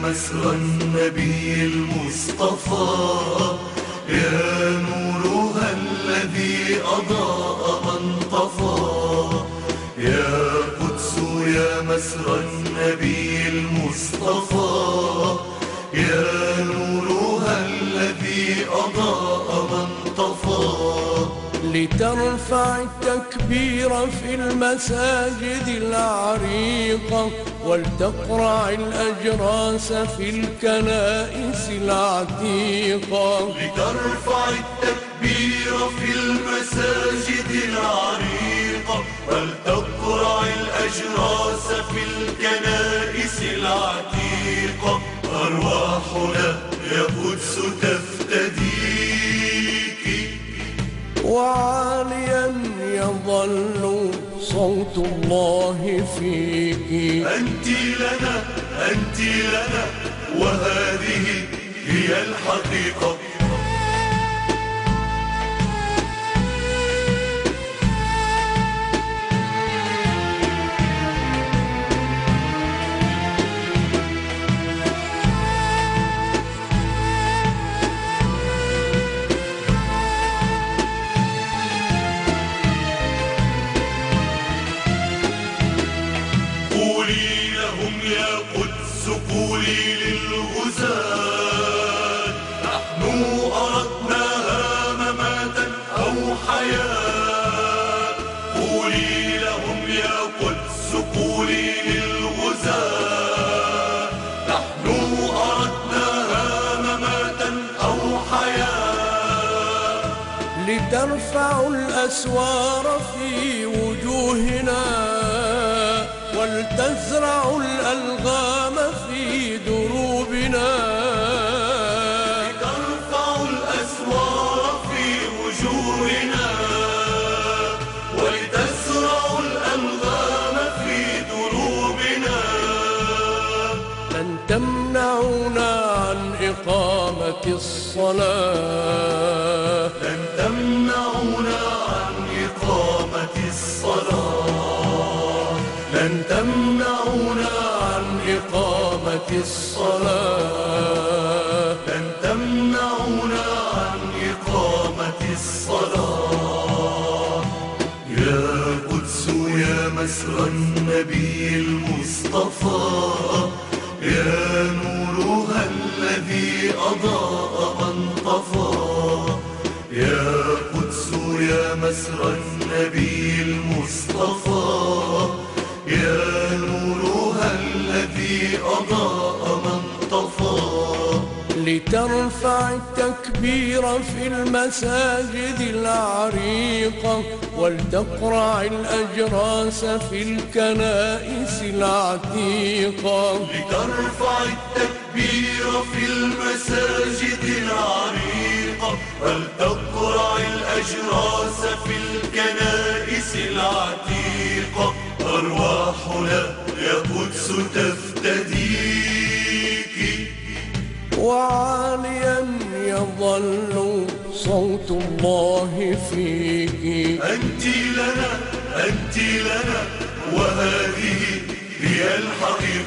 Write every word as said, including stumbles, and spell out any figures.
مسرى النبي المصطفى، يا نورها الذي أضاء من طفى. يا قدس يا مسرى النبي المصطفى، يا نورها الذي أضاء من طفى. لترفع التكبير في المساجد العريقة، ولتقرع الأجراس في الكنائس العتيقة. لترفع التكبير في المساجد العريقة، ولتقرع الأجراس في الكنائس العتيقة. أرواحنا يا قدس تفتديك، وعاليا يظل صوت الله فيك. أنت لنا أنت لنا وهذه هي الحقيقة. قولي لهم يا قدس، قولي للغزاة، نحن أردناها مماتا أو حياة. قولي لهم يا قدس، قولي للغزاة، نحن أردناها مماتا أو حياة. لترفعوا الأسوار في وجوهنا، ولتزرعوا الألغام في دروبنا. لترفعوا الأسوار في وجوهنا، ولتزرعوا الألغام في دروبنا. لن تمنعونا عن إقامة الصلاة، لن تمنعونا عن إقامة الصلاة، لن تمنعونا عن إقامة الصلاة، لن تمنعونا عن إقامة الصلاة. يا قدس يا مسرى النبي المصطفى، يا نورها الذي أضاء من طفى. يا قدس يا مسرى النبي المصطفى، يا نورها الذي أضاء من طفى. لترفع التكبير في المساجد العريقة، ولتقرع الأجراس في الكنائس العتيقة. لترفع التكبير في المساجد العريقة، ولتقرع الأجراس في الكنائس العتيقة. أرواحنا يا قدس تفتديك، وعاليا يظل صوت الله فيك. أنت لنا أنت لنا وهذه هي الحقيقة.